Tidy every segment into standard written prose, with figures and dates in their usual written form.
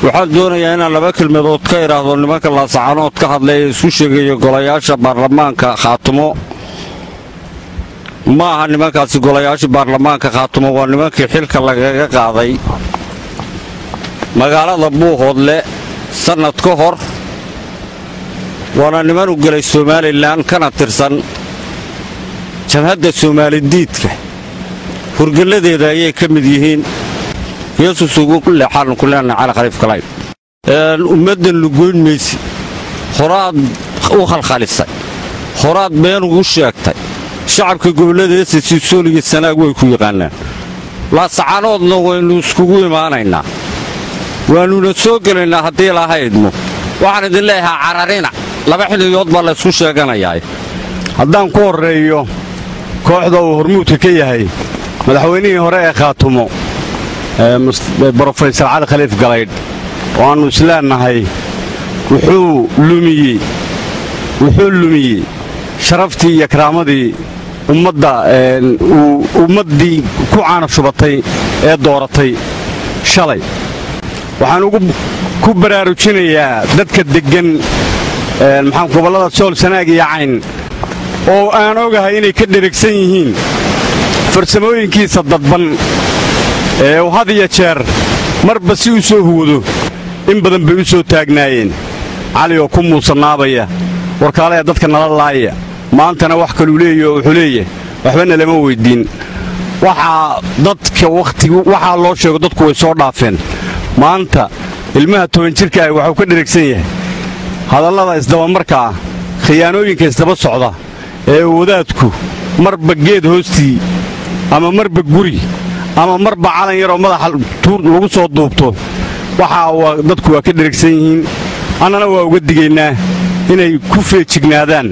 waxaan doonayaa inaan laba kelmadood ka idhaahdo nimanka laascaanood ka hadlaya isku sheegaya golayaasha baarlamaanka khaatumo ma aha nimankaasi golayaasha baarlamaanka khaatumo waa nimankii xilka lagaga qaaday magaalada buuhoodle sannad ka hor waana niman u gelay somalilan kana tirsan jabhadda soomaalidiidka hurgalladeeda ayay ka mid yihiin yeesus ugu leexaan ku leenahay cali khaliif kalay ummaddan lugoyn maysi horaad u khalkhalisay horaad been ugu sheegtay shacabka gobolladeesa siisooliga sanaag way ku yaqaanaan laascaanoodna waynu iskugu imaanaynaa waannuna soo gelaynaa haddii lahaydmo waxaan idin leeyahaa cararina laba xilliyood baa laysku sheeganayaa haddaan ku horreeyo kooxda uu hormuudka ka yahay madaxweynihii hore ee khaatumo brofesor cali khaliif galaydh oo aannu isleennahay wuxuu lumiyey sharaftii iyo karaamadii ummaddii ku caana shubatay ee dooratay shalay waxaan ku baraarujinayaa dadka deggan gobollada sool sanaag iyo cayn oo aan ogahay inay ka dheragsan yihiin farsamooyinkiisa dadban ee uu had iyo jeer marba si u soo huwado in badan bay u soo taagnaayeen cali oo ku muusannaabaya warkaalaya dadka nala laaya maantana wax kaluu leeyahy oo wuxuu leeyahay waxbana lama weyddiin waxaa loo sheego dadku way soo dhaafeen maanta ilmaha 10 jirka ah waxuu ka dheragsan yahay hadallada isdabamarka ah khiyaanooyinka isdaba socda ee wadaadku marba geed hoostii ama marba guri ama marba calan yaroo madaxa lagu soo duubto dadku waa ka dheragsan yihiin annana waa uga digaynaa inay ku feejignaadaan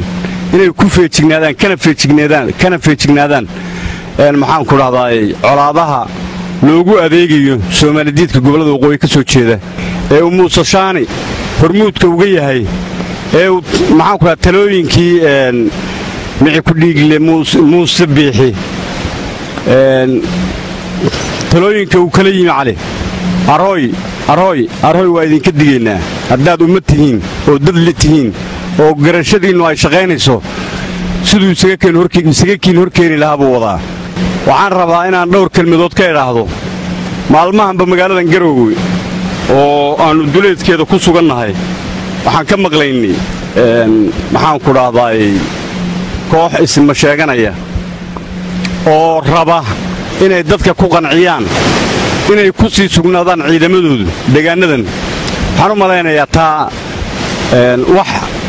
kana feejignaadaan maxaanku dhahdaay colaadaha loogu adeegayo soomaalidiidka gobollada waqooyi ka soo jeeda ee uu muuse shaani hormuudka uga yahay ee uu maxaanku dhaha talooyinkii mici ku dhiigle muuse biixi talooyinka uu kala yimi cali arhooy waa idinka digaynaa haddaad ummad tihiin oo dad la tihiin oo garashadiinnu ay shaqaynayso siduu isaga kiin horkeeni lahaa buu wadaa waxaan rabaa inaan dhowr kelmadood ka idhaahdo maalmahanba magaaladan garoowe oo aannu duleedkeeda ku sugannahay waxaan ka maqlaynay maxaanku dhahdaay koox isma sheeganaya oo raba inay dadka ku qanciyaan inay ku sii sugnaadaan ciidamadoodu deegaannadan waxaan u malaynayaa taa wax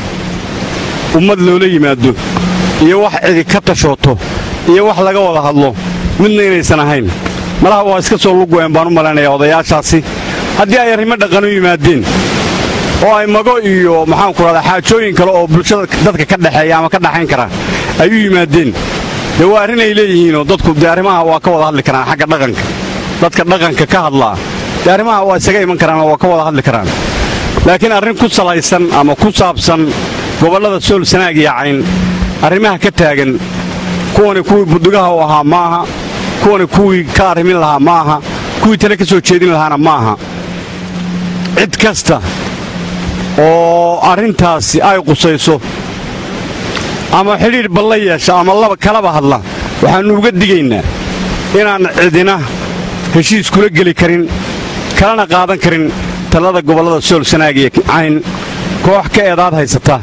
ummad loola yimaado iyo wax cidi ka tashooto iyo wax laga wada hadlo midna inaysan ahayn malaha waa iska soo lugoyen baan u malaynayaa odayaashaasi haddii ay arrimo dhaqan u yimaadeen oo ay mago iyo maxaanku dhahdaa xaajooyin kale oo bulshada dadka ka dhexeeya ama ka dhaxayn kara ay u yimaadeen dee waa arrin ay leeyihiinoo dadku dee arrimaha waa ka wada hadli karaan xagga dhaqanka dadka dhaqanka ka hadlaa dee arrimaha waa isaga iman karaan oo waa ka wada hadli karaan laakiin arrin ku salaysan ama ku saabsan gobollada sool sanaag iyo cayn arrimaha ka taagan kuwani kuwii budugaha u ahaa ma aha kuwani kuwii ka arrimin lahaa ma aha kuwii tale ka soo jeedin lahaana ma aha cid kasta oo arrintaasi ay qusayso ama xidhiidh balla yeesha ama kalaba hadla waxaannu uga digaynaa inaan cidina heshiis kula geli karin kalana qaadan karin talada gobollada sool sanaag iyo cayn koox ka eedaad haysata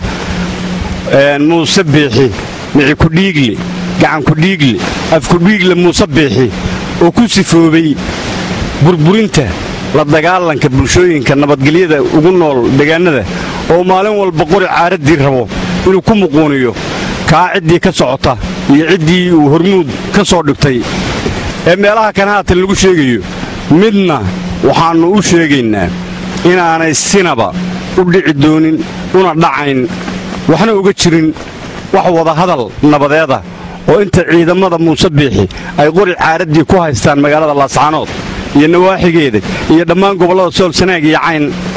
muuse biixi mici kudhiigle gacan kudhiigle afkudhiigle muuse biixi oo ku sifoobay burburinta la dagaalanka bulshooyinka nabadgelyada ugu nool deegaannada oo maalin walba qori caaraddii rabo inuu ku muquuniyo kaa ciddii ka socota iyo ciddii uu hormuud ka soo dhigtay ee meelaha kan haatan lagu sheegayo midna waxaannu u sheegaynaa inaanay sinaba u dhici doonin una dhacayn waxna uga jirin wax wadahadal nabadeeda oo inta ciidamada muuse biixi ay qori caaraddii ku haystaan magaalada laascaanood iyo nawaaxigeeda iyo dhammaan gobollada sool sanaag iyo cayn